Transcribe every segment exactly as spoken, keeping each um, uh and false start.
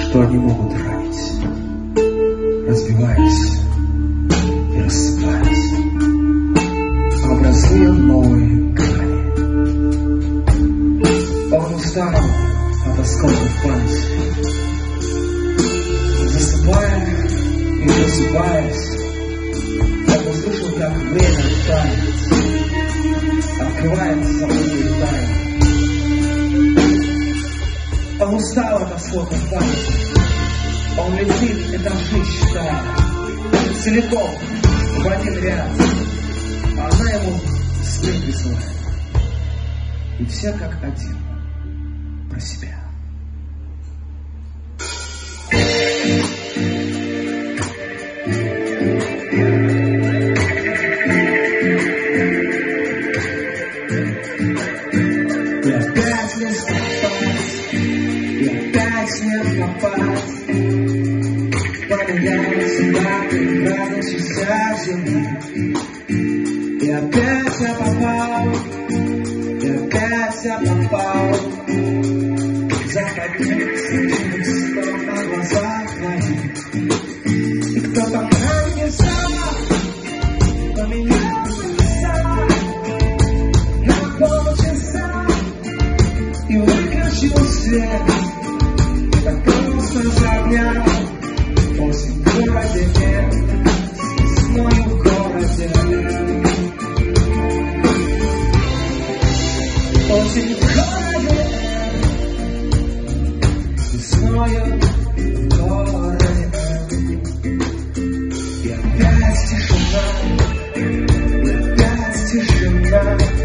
что они могут ранить, разбиваясь и рассыпаясь, образуя новые грани. Он устал от осколков памяти, засыпая и просыпаясь, он услышал, как время тает, открывается забытые тайны. Он устал от осколков памяти, он летит этажи, считая, целиком в один ряд, а она ему смерть присылает. И все как один про себя. И опять не спать, и опять не попасть, поменяются даты в разных частях земли. И опять я попал, и опять я попал, заходить сто на глазах моих. И кто-то на небеса поменял небеса на полчаса и выключил свет. И так просто загнял осень в городе, весною в городе. Осень в городе, весною в городе. И опять тишина, и опять тишина.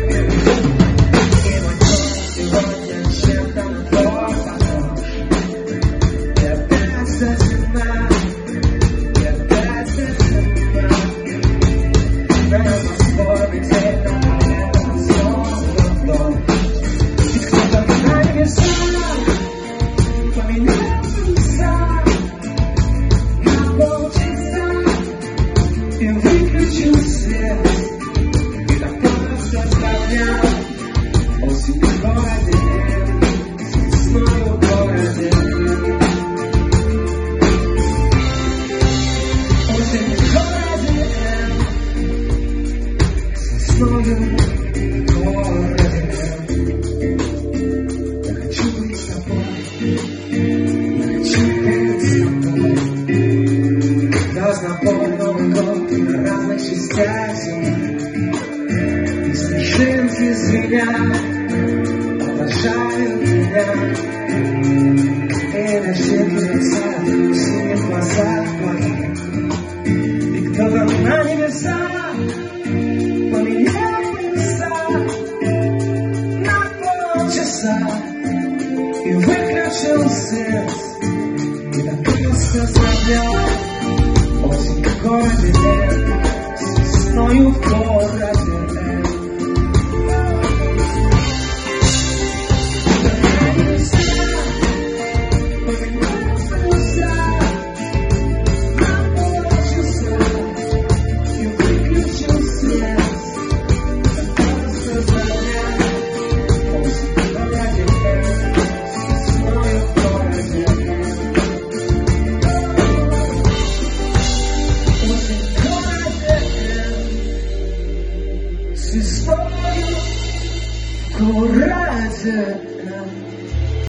И мой сон сегодня чем-то на твой похож. И опять затемна, и опять затемна. На морской день, на этом снова вновь. И кто-то на небеса поменял небеса на полчаса и выключил свет. И так просто загнял осень в городе, весною в городе. Осень в городе, весною в городе. Я хочу быть с тобой, я хочу быть с тобой. Когда знакомый Новый год на разных частях земли, и снежинки звенят, обожают меня. И начинки мерцают в синих глазах моих. И кто-то на небеса поменял небеса на полчаса и выключил свет. И так просто загнял осень в городе, весною в городе. С весною в городе.